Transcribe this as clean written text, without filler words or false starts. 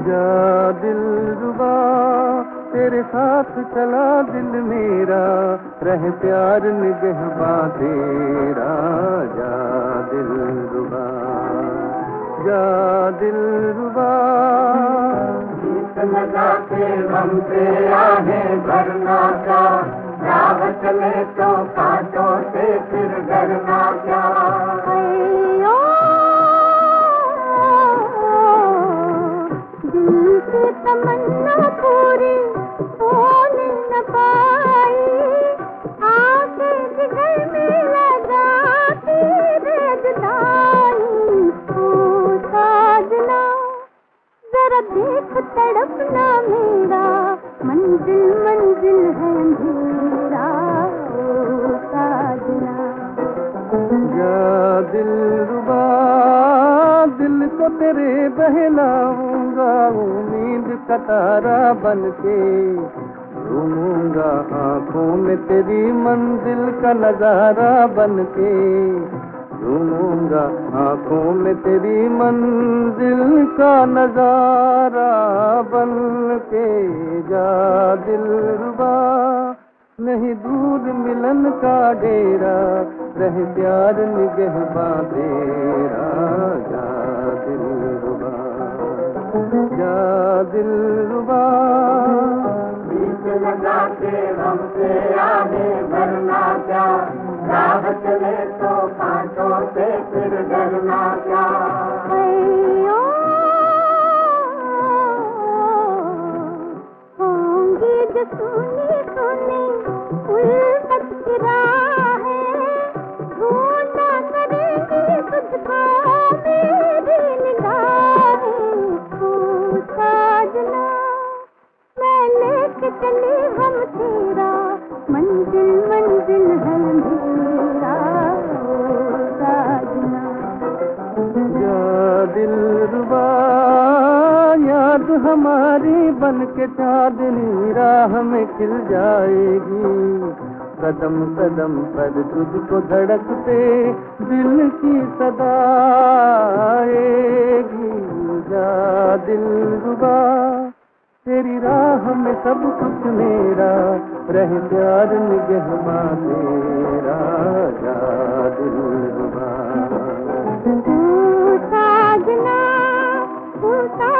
जा दिलरुबा तेरे साथ चला दिल मेरा, रहे प्यार निगहबां तेरा। जा दिलरुबा, जा दिलरुबा। गीत लगा के गम से आहें भरना क्या, राह चले तो कांटों से फिर डरना क्या। दिल की तमन्ना पूरी होने न पाई, आके जिगर में लगाती रे जुदाई। ओ साजना जरा देख तड़पना मेरा, मंजिल मंजिल है अंधेरा। ओ साजना जा दिलरुबा दिल को तेरे बहलाऊंगा, उम्मीद का तारा बनके घूमूंगा आंखों में तेरी मंजिल का नजारा बनके। घूमूंगा आंखों में तेरी मंजिल का नजारा बनके। जा दिलरुबा नहीं दूर मिलन का डेरा, रहे प्यार निगहबां तेरा। जा दिलरुबा, जा दिलरुबा। गीत लगा के गम से आहें भरना क्या, राह चले तो कांटों से फिर डरना क्या। होंगी जो सुनी सुनी उल्फत की राहें, ढूंढा करेंगी तुझको मेरी निगाहें। तू साजना मैं लेके चली हम तेरा, मंजिल मंजिल है अंधेरा। ओ साजना जा दिलरुबा याद हमारी बन के चांदनी राह में खिल जाएगी, कदम कदम पर तुझको धड़कते दिल की सदा आएगी। जा दिलरुबा तेरी राह में सब कुछ मेरा, रहे प्यार निगहबां तेरा। जा दिलरुबा तू साजना, तू